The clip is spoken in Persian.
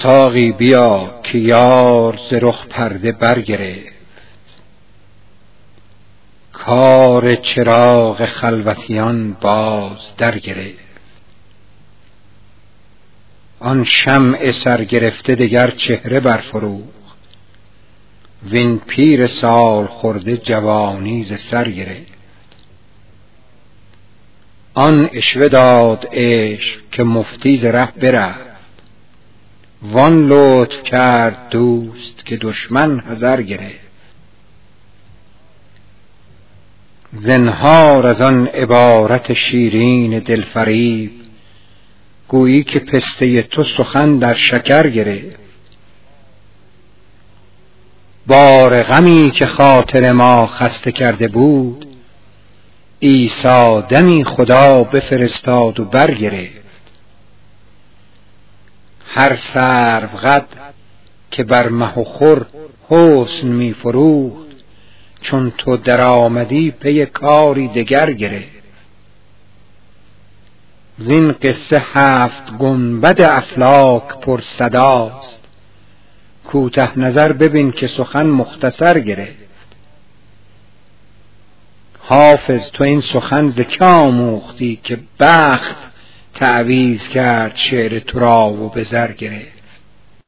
ساقی بیا که یار ز رخ پرده برگرفت، کار چراغ خلوتیان باز در گرفت. آن شمع سرگرفته دگر چهره برفروخت، وین پیر سال خورده جوانی ز سر گرفت. آن عشوه داد عشق که مفتی ز ره برفت، وان لطف کرد دوست که دشمن حذر گرفت. زنهار از آن عبارت شیرین دلفریب، گویی که پسته تو سخن در شکر گرفت. بار غمی که خاطر ما خسته کرده بود، عیسی دمی خدا بفرستاد و برگرفت. هر سرو قد که بر مه و خور حسن می فروخت، چون تو در آمدی پی کاری دگر گرفت. زین قصه 7 گنبد افلاک پر صداست، کوته نظر ببین که سخن مختصر گرفت. حافظ تو این سخن ز که آموختی، که بخت تعویذ کرد شعر تو را و به زر گرفت.